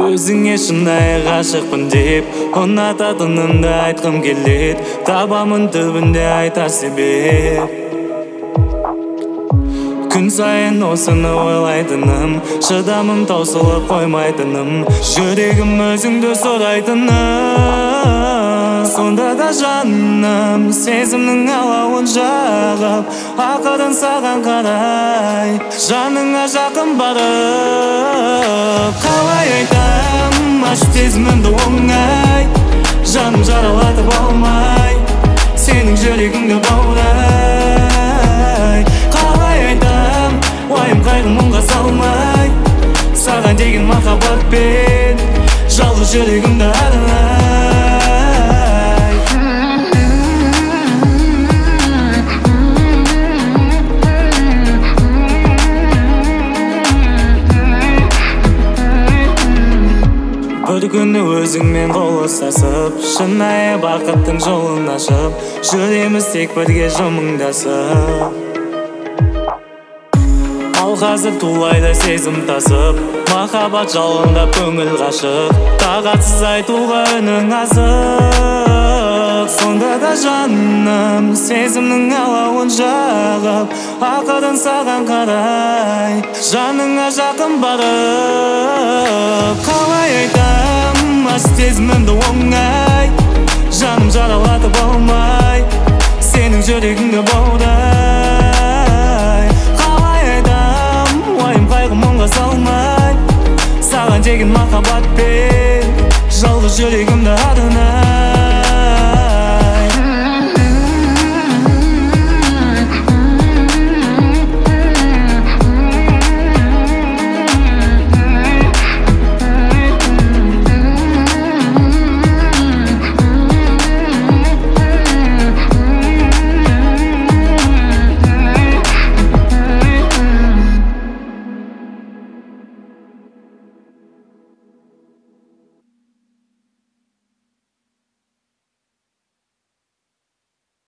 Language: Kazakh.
Өзіңе шынайы ғашықпын деп ұнататынымды айтқым келеді. Табамын түбінде айтар себеп. Күн сайын осыны ойлайтыным, шыдамым таусылып қоймайтыным, жүрегім өзіңді сұрайтыным. Сонда да жаным сезімнің алауын жағып, ақырын саған қарай жаныңа жақын барып, қалай айтам ашып сезімімді оңай, жаным жаралатып алмай, сенің жүрегіңді баурай. Қалай айтам уайым қайғы мұңға салмай, саған деген махаббатпен жалғыз жүрегімді арнай. Бір күні өзіңмен қол ұстасып, шынайы бақыттың жолын ашып, жүреміз тек бірге жымыңдасып. Ал қазір тулайды сезім тасып, махаббат жалындап көңіл ғашық, тағатсыз айтуға үнің азық. Сонда да жаным сезімнің алауын жағып, ақырын саған қарай жаныңа жақын барып, қалай айтам ашып сезімімді оңай, жаным жаралатып алмай, сенің жүрегіңді баурай. Қалай айтам уайым қайғы мұңға салмай, саған деген махаббатпен жалғыз жүрегімді арнай.